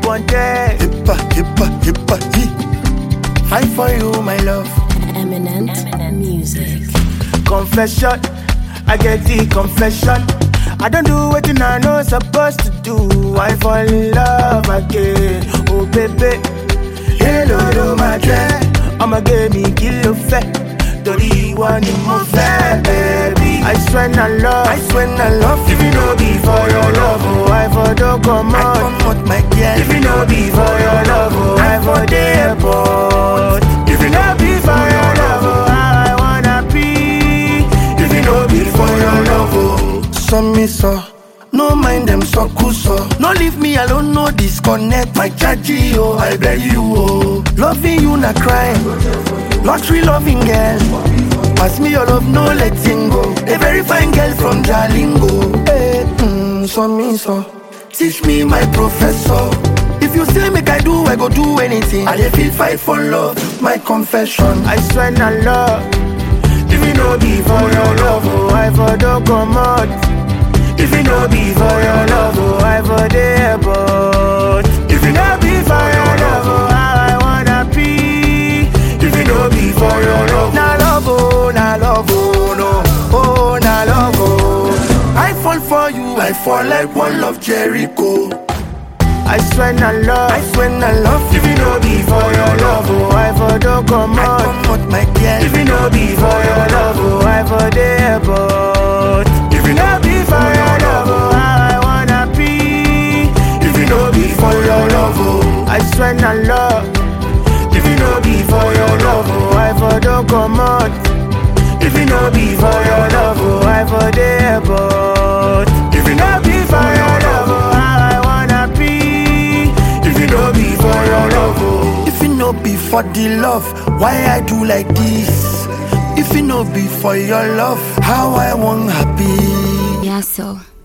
wanted. Hippa, hippa, hippa, he. Fight for you, my love. Eminent music. Confession, I get the confession. I don't do what I know supposed to do. I fall in love again. Oh baby, hello my dread. I'ma give me kilo fat. Tori one in my fat, baby. I swear I love. If you know be for your love, oh I for don't come out. I come out, my girl. If you know be for your love, oh I for the airport. If you know be for your love, oh I wanna be. If you know be for your love, oh. So, no mind them so cool so. No leave me alone, no disconnect my chargy, oh, I beg you, oh. Loving you na crime, lottery loving girl. Pass me your love, no letting go. A very fine girl from Jalingo. Hey, so, teach me my professor. If you say make I do, I go do anything. I dey feel fight for love, my confession. I swear I love. If you know be for your love, oh I for don't come out. If you know be for your love, oh I for the airport. If you know be for your love, oh I wanna be. If you know be for your love, na love, oh, no, oh, na love, oh. I fall for you, I fall like one of Jericho. I swear I love. If you know be for your love, oh I for don't come I out. come out, my girl. If you know be for your love, oh I for the airport. If you know be for your love, oh I wanna be. If you know be for your love, oh I swear I love. If you know be for your love, oh I for don't come out. If you know be for your love, oh I for the airport. If you know be for your love, oh I wanna be. If you know be for your love, oh. If it no be for the love, why I do like this? If it no be for your love, how I want happy. Yeah, so.